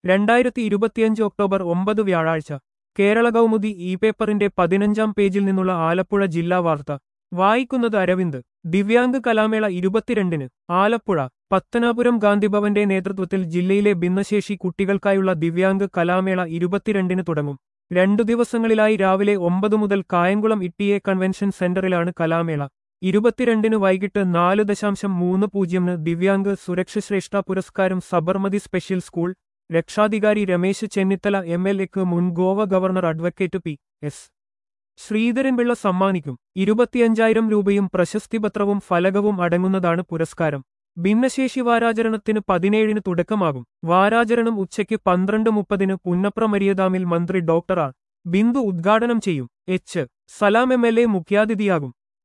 2025 October 9 വ്യാഴാഴ്ച Kerala Kaumudi E പേപ്പറിന്റെ 15-ാം പേജിൽ നിന്നുള്ള ആലപ്പുഴ ജില്ലാ വാർത്ത വായിക്കുന്നത് അരവിന്ദ്. ദിവ്യാംഗ് കലാമേള 22-ന് ആലപ്പുഴ. പത്തനാപുരം ഗാന്ധിഭവന്റെ നേതൃത്വത്തിൽ ജില്ലയിലെ ഭിന്നശേഷി കുട്ടികൾക്കായുള്ള ദിവ്യാംഗ് കലാമേള 22-ന് തുടങ്ങും. 2 ദിവസങ്ങളിലായി രാവിലെ 9 മുതൽ കായംകുളം ഇട്ടിയെ കൺവെൻഷൻ സെന്ററിലാണ് കലാമേള. 22-ന് വൈകിട്ട് 4:30-ന് ദിവ്യാംഗ് സുരക്ഷശ്രേഷ്ഠ പുരസ്കാരം സബർമതി സ്പെഷ്യൽ സ്കൂൾ രക്ഷാധികാരി രമേശ് ചെന്നിത്തല എം.എൽ.എക്ക് മുൻ Goa governor advocate P S. Sreedharan Pillai സമ്മാനിക്കും. 25,000 രൂപയും പ്രശസ്തിപത്രവും ഫലകവും അടങ്ങുന്നതാണ് പുരസ്കാരം. ഭിന്നശേഷി വാരാചരണത്തിന് 17-ന് തുടക്കമാകും. വാരാചരണം ഉച്ചയ്ക്ക് 12:30-ന് പുന്നപ്ര മരിയദാമിൽ മന്ത്രി ഡോക്ടർ ആർ. ബിന്ദു ഉദ്ഘാടനം ചെയ്യും. എച്ച്. സലാം എം.എൽ.എ മുഖ്യാതിഥിയാകും.